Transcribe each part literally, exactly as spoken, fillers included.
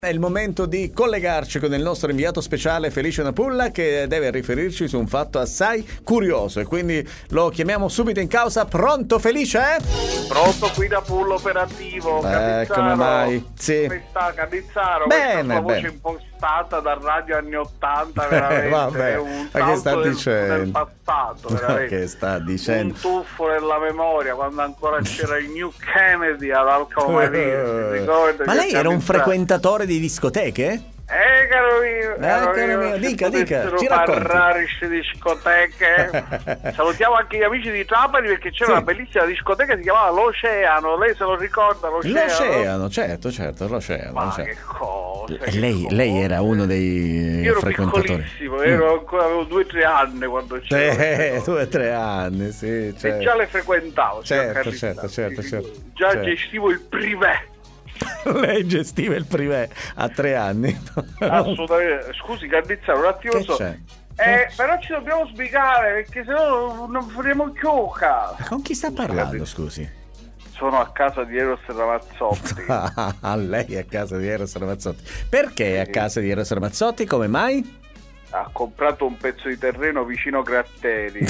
È il momento di collegarci con il nostro inviato speciale Felice Napulla, che deve riferirci su un fatto assai curioso e quindi lo chiamiamo subito in causa. Pronto Felice? Pronto, qui Napulla operativo. Eh, Cannizzaro. come mai? Sì. Come sta Cannizzaro? Bene, Questa sua voce bene. impostata dal radio anni ottanta, veramente. Vabbè, è un ma che sta salto del, dicendo? del passato, Ma veramente. che sta dicendo? Un tuffo nella memoria, quando ancora c'era il New Kennedy ad Alcamo Marino, ricordo. Ma lei era un frequentatore di discoteche? Eh, caro mio, caro caro mio, mio, dica, se dica, potessero ci racconti. parlare queste discoteche. Salutiamo anche gli amici di Trapani, perché c'era Sì. una bellissima discoteca che si chiamava L'Oceano. Lei se lo ricorda, L'Oceano? L'oceano, certo, certo, l'oceano. Ma l'oceano. che cosa, E che lei, cosa. lei era uno dei Io ero frequentatori. piccolissimo, ero ancora, avevo due o tre anni quando c'era. Eh, due o tre anni, sì, E certo. già le frequentavo, signor Certo, Carlista. certo, certo, certo. Già Certo. gestivo il privé. Lei gestiva il privé a tre anni. Assolutamente. Scusi, Carnizzaro, un attimo Che so. c'è? Eh, però ci dobbiamo spiegare, perché sennò non faremo chiocca. Ma con chi sta parlando, scusi? Sono a casa di Eros Ramazzotti. Ah, lei è a casa di Eros Ramazzotti. Perché è a casa di Eros Ramazzotti? Come mai? Ha comprato un pezzo di terreno vicino Gratteri.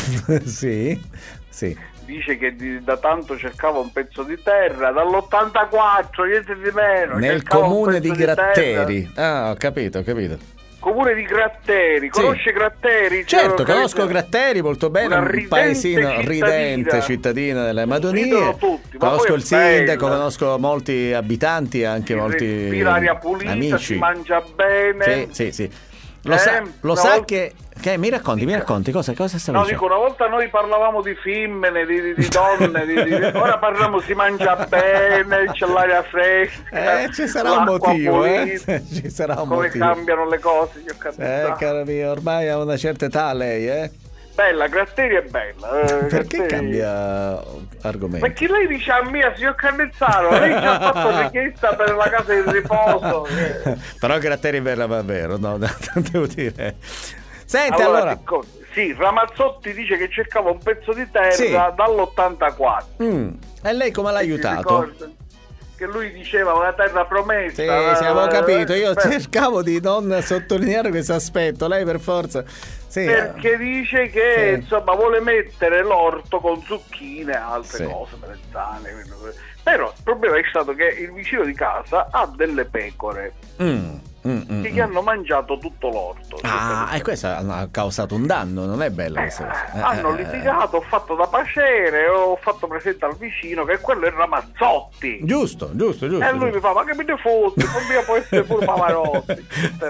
Sì, sì. Dice che di- da tanto cercava un pezzo di terra, dall'ottantaquattro, niente di meno. Nel cercava un comune pezzo di terra. Gratteri. Ah, ho capito, ho capito. Comune di Gratteri, conosce Gratteri? Certo, signor conosco Carnizzaro? Gratteri molto bene, Una un ridente paesino cittadina. ridente, cittadina delle Madonie. Ridono tutti, ma Conosco poi il è bella. sindaco, conosco molti abitanti, anche Si molti respira aria pulita, amici. si mangia bene. Sì, sì, sì. Lo Eh, sa, lo una sa volta- che, che mi racconti, mi racconti cosa, cosa stavo No, dicendo? dico, una volta noi parlavamo di femmine, di, di, di donne, di, di- ora parliamo si mangia bene, c'è l'aria fresca. Eh, ci sarà un l'acqua motivo, eh? pulita. Ci sarà un Come motivo. cambiano le cose, io Eh, capito. caro mio, ormai ha una certa età lei, eh? Bella, Gratteri è bella. eh, Perché Gratteri- cambia argomento? Perché lei dice a mia, signor Cannizzaro, lei ci ha fatto richiesta per la casa di riposo. eh. Però Gratteri è vero, va vero, no, devo dire. Senti, Allora, allora, siccome- sì, Ramazzotti dice che cercava un pezzo di terra Sì. dall'ottantaquattro. mm, e lei come l'ha Si aiutato? ricorda? Che lui diceva una terra promessa. Sì, eh, sì, avevo capito, io per- cercavo di non sottolineare questo aspetto, lei per forza. Sì, Perché dice che Sì. insomma vuole mettere l'orto con zucchine e altre Sì. cose, melanzane. Però il problema è stato che il vicino di casa ha delle pecore mm, mm, mm, che mm. gli hanno mangiato tutto l'orto. Ah, e questo ha causato un danno, non è bella Eh, questa cosa. Eh, hanno eh, eh. litigato, ho fatto da pacere, ho fatto presente al vicino che quello è Ramazzotti. Giusto, giusto, giusto. E lui mi fa, ma che mi ne fotti? Non mi può essere pure Pavarotti.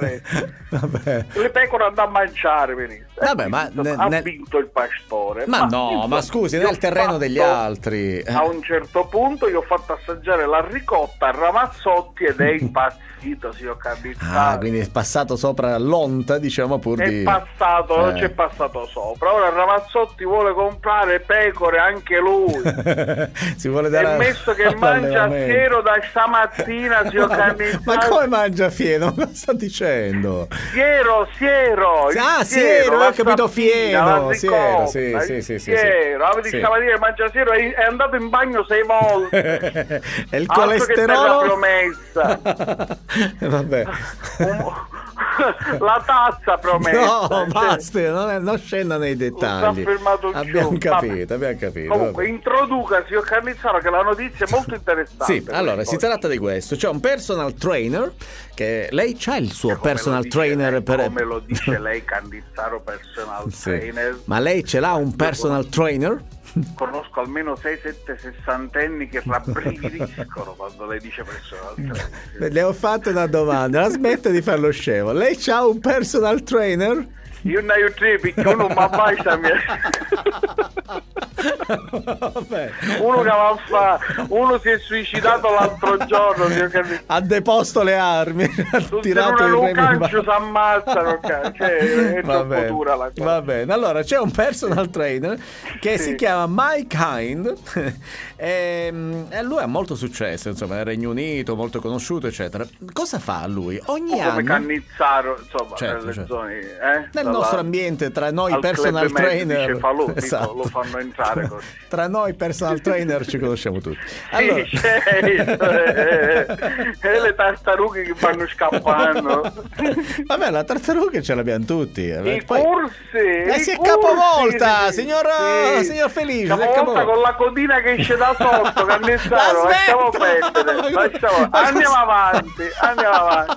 Vabbè. Le pecore andò a mangiare, benissimo. E Vabbè, ma quindi, insomma, ne- ha ne- vinto il pastore. Ma no, insomma, ma scusi, gli nel ho terreno degli fatto- altri. Eh. A un certo punto gli ho fatto assaggiare la ricotta a Ramazzotti ed è impazzito, signor Cannizzaro. Ah, quindi è passato sopra l'onta, diciamo, pur È di... passato, non Eh. c'è passato sopra. Ora Ramazzotti vuole comprare pecore anche lui. si vuole dare E messo che mangia all'allevamento. fiero da stamattina, signor ma, Cannizzaro. ma come mangia fieno? Ma cosa sta dicendo? Fiero, siero. il Ah, fiero, siero, la ho capito, sabbina, fieno, la siero, ricotta, sì, il sì, sì, sì, Fiero, avete sì. stamattina mangia siero, è è andato in bagno sei volte. e il Altro che terra colesterolo? promessa. Eh, Vabbè. Un- la tazza promessa. No, cioè, basta, non, è- non scenda nei dettagli. S'ha fermato il Abbiamo ciò. capito, abbiamo capito. Comunque, vabbè. introduca, signor Cannizzaro, che la notizia è molto interessante. Sì, allora si Questo. tratta di questo. C'è un personal trainer che lei c'ha il suo Come personal lo dice trainer lei, per come lo dice lei, Cannizzaro personal Sì. trainer. Ma lei ce l'ha un personal trainer? Conosco almeno sei sette sessantenni che rabbrividiscono quando lei dice personal trainer. Le ho fatto una domanda, la smetta di fare lo scemo. Lei c'ha un personal trainer? Io non ho tre perché uno mi abbassa Vabbè. uno che va a fa, uno si è suicidato l'altro giorno, signor Cannizzaro. Ha deposto le armi, ha Tutti tirato in il un remo in cancio ballo. si ammazzano, cioè, è Va troppo bene, dura la cosa. va bene. Allora c'è un personal trainer che Sì. si chiama Mike Hind e, e lui ha molto successo, insomma, nel Regno Unito, molto conosciuto, eccetera. Cosa fa lui? Ogni Un po' come anno Cannizzaro, insomma, Certo, nelle certo. zone, eh? nelle nostro ambiente, tra noi al personal club trainer, dice Falò, esatto. lo fanno entrare così. Tra noi personal trainer ci conosciamo tutti. Allora... Sì, certo, eh, eh, le tartarughe che vanno scappando. Vabbè, la tartaruga ce l'abbiamo tutti. I Poi... corsi, eh, i si è corsi, capovolta, sì, signor, sì. signor Felice. Capovolta con la codina che esce da sotto, Cannizzaro, lasciamo perdere. Lasciamo... Andiamo avanti, andiamo avanti.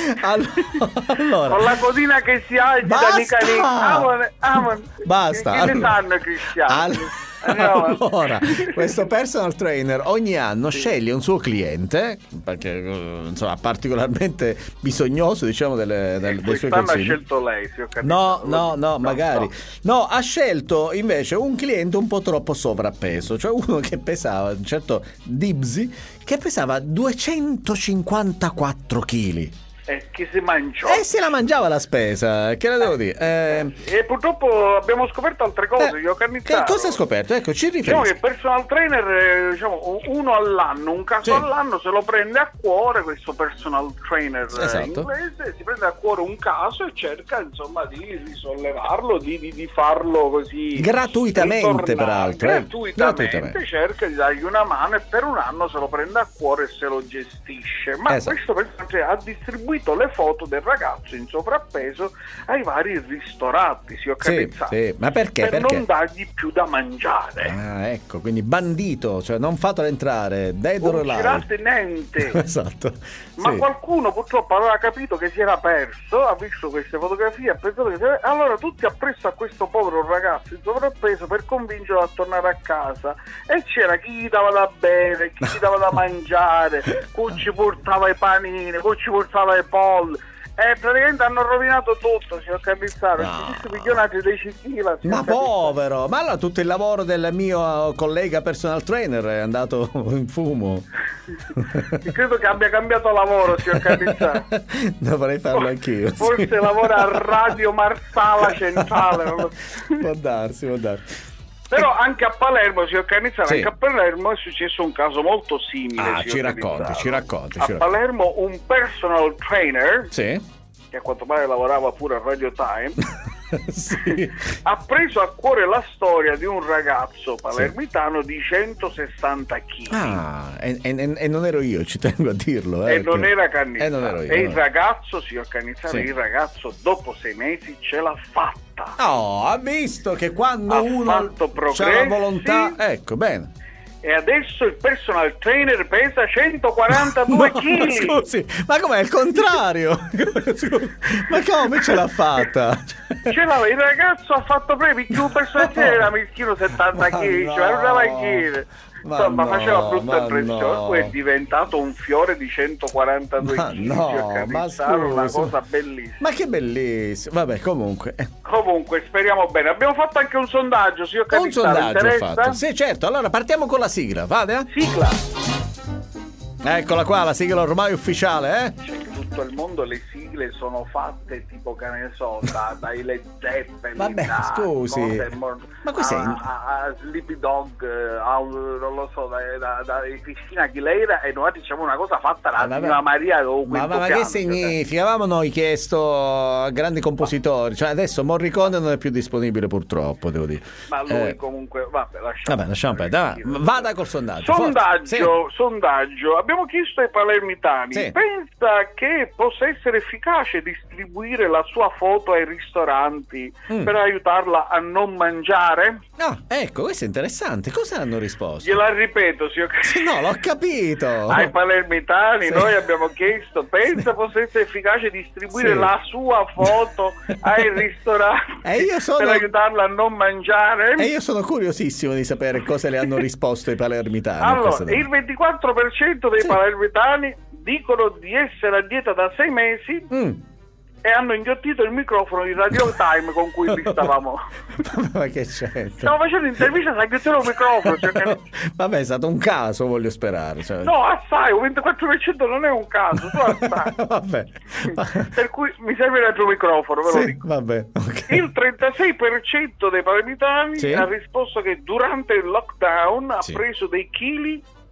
Allora, con la codina che si agita, nica, nica. Amone, amone. Basta. Che, che ne sanno, Cristiano? All... Allora, questo personal trainer ogni anno sì. sceglie un suo cliente perché insomma particolarmente bisognoso, diciamo, delle, delle, dei suoi consigli. Ha scelto lei, se ho capito. No, no, no, no, magari. No. no, ha scelto invece un cliente un po' troppo sovrappeso, cioè uno che pesava, un certo Dibsy, che pesava duecentocinquantaquattro chili. E chi si mangiò? E se la mangiava la spesa, che la devo dire? Eh, e purtroppo abbiamo scoperto altre cose. Eh, io che cosa hai scoperto? Ecco, ci riferisco. Diciamo che il personal trainer, diciamo, uno all'anno, un caso sì. all'anno se lo prende a cuore, questo personal trainer esatto. inglese, si prende a cuore un caso e cerca insomma di risollevarlo, di, di, di farlo così gratuitamente, peraltro. Gratuitamente, eh. gratuitamente cerca di dargli una mano e per un anno se lo prende a cuore e se lo gestisce. Ma esatto. questo personal trainer ha distribuito le foto del ragazzo in sovrappeso ai vari ristoranti, si ho capito? Sì, sì. Ma perché? Per perché? non dargli più da mangiare. Ah, ecco, quindi bandito, cioè non fatelo entrare, dead or alive. Non girate niente. Esatto. Ma sì. qualcuno purtroppo aveva capito che si era perso, ha visto queste fotografie, ha pensato che si era... allora tutti appresso a questo povero ragazzo in sovrappeso per convincerlo a tornare a casa, e c'era chi gli dava da bere, chi gli dava da mangiare, chi ci portava i panini, chi ci portava i polli. Eh, praticamente hanno rovinato tutto, signor Cannizzaro. No. Questi milionati dei Cicchila. Ma povero! Ma allora tutto il lavoro del mio collega personal trainer è andato in fumo. Credo che abbia cambiato lavoro, signor Cannizzaro. Dovrei farlo anch'io. Forse sì. lavora a Radio Marsala Centrale. Non lo so. Può darsi, può darsi. Però anche a Palermo, signor Cannizzaro, sì. anche a Palermo è successo un caso molto simile. Ah, ci racconti, ci racconti. A Palermo un personal trainer, sì. che a quanto pare lavorava pure a Radio Time, sì. ha preso a cuore la storia di un ragazzo palermitano sì. di centosessanta chili. Ah, e, e, e non ero io, ci tengo a dirlo. Eh, e non perché... era Cannizzaro. E non ero io. E no. il ragazzo, signor Cannizzaro, sì. il ragazzo dopo sei mesi ce l'ha fatta. Oh, ha visto che quando ha uno ha la volontà, ecco, bene. E adesso il personal trainer pesa centoquarantadue chili. No, scusi, ma com'è il contrario? Ma come ce l'ha fatta? Ce l'aveva, il ragazzo ha fatto previ, più un personal trainer era mischino settanta chili, cioè non dava chili. Insomma, no, faceva brutta impressione. No. Poi è diventato un fiore di centoquarantadue chili. No, ma scusa, una cosa bellissima. Ma che bellissimo. Vabbè, comunque. Comunque, speriamo bene. Abbiamo fatto anche un sondaggio, signor Un sondaggio interessa? ho fatto. Sì, certo. Allora partiamo con la sigla. Vada? Sigla. Eccola qua, la sigla ormai ufficiale, eh? C'è in tutto il mondo le sigle sono fatte tipo, che ne so, da, dai Led Zeppelin. Vabbè, da scusi. More, ma questo a, è a, a Sleepy Dog, a, non lo so, da, da, da Cristina Aguilera, e noi diciamo una cosa fatta da ah, Signora Maria o Ma, ma, ma che significa? Avevamo noi chiesto a grandi compositori, cioè adesso Morricone non è più disponibile purtroppo, devo dire. Ma lui eh. comunque, vabbè, lasciamo. Vabbè, lasciamo perdere. Vada col sondaggio. Sondaggio, sì. sondaggio. Abbiamo chiesto ai palermitani, sì. pensa che possa essere efficace distribuire la sua foto ai ristoranti mm. per aiutarla a non mangiare? No, ecco, questo è interessante. Cosa hanno risposto? Gliela ripeto, signor... No, l'ho capito. Ai palermitani sì. noi abbiamo chiesto, pensa sì. possa essere efficace distribuire sì. la sua foto ai ristoranti e io sono... per aiutarla a non mangiare? E io sono curiosissimo di sapere cosa le hanno risposto i palermitani. Allora, il ventiquattro per cento dei sì. palermitani dicono di essere a dieta da sei mesi mm. e hanno inghiottito il microfono di Radio Time con cui li stavamo. Ma che c'è? Stiamo facendo intervista, si ha inghiottito il microfono. Cioè... Vabbè, è stato un caso, voglio sperare. Cioè... No, assai, un ventiquattro per cento non è un caso, tu assai. Vabbè. Per cui mi serve l'altro microfono, ve lo sì, dico. Vabbè, okay. Il trentasei per cento dei palermitani sì. ha risposto che durante il lockdown ha sì. preso dei chili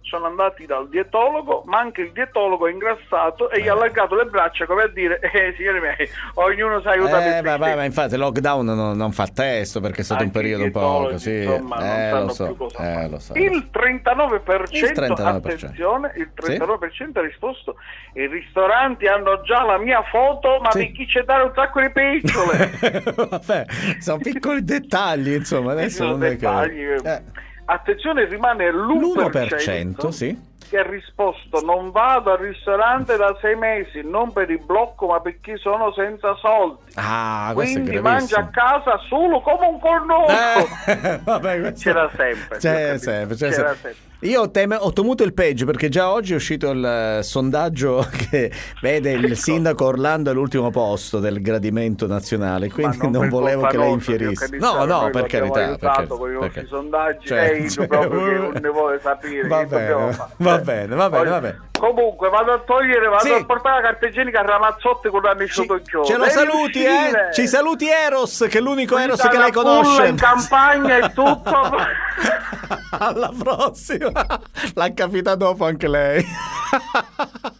sono andati dal dietologo, ma anche il dietologo è ingrassato e eh. gli ha allargato le braccia come a dire eh, signori miei, ognuno sa aiutare eh, ma, ma, ma infatti il lockdown non, non fa testo perché è stato anche un periodo un po' così, insomma, eh, non lo sanno so, più cosa eh, fare. lo so. Il trentanove per cento, il trentanove per cento. attenzione, il trentanove per cento sì? ha risposto i ristoranti hanno già la mia foto, ma sì. mi chi c'è dare un sacco di picciole. Vabbè, sono piccoli dettagli, insomma, adesso non dettagli. È che... eh. Attenzione, rimane l'uno per cento sì. che ha risposto non vado al ristorante da sei mesi, non per il blocco ma per chi sono senza soldi. Ah, quindi mangia a casa solo come un cornuto. Eh, vabbè, questo... c'era sempre, c'è sempre, c'è c'era sempre. sempre. Io teme, ho temuto il peggio perché già oggi è uscito il uh, sondaggio che vede il sindaco Orlando all'ultimo posto del gradimento nazionale, quindi non, non volevo che lei infierisse. No, no, per carità, perché, con i perché... nostri sondaggi, cioè, lei cioè, proprio che non ne vuole sapere. Va bene, va bene, va bene, va bene. Comunque vado a togliere, vado sì. a portare la carta igienica a Ramazzotti con l'anno Ciotocchione. Ce lo saluti, eh? Ci saluti Eros, che è l'unico Eros che lei conosce. In campagna e tutto. Alla prossima. L'ha capita dopo anche lei.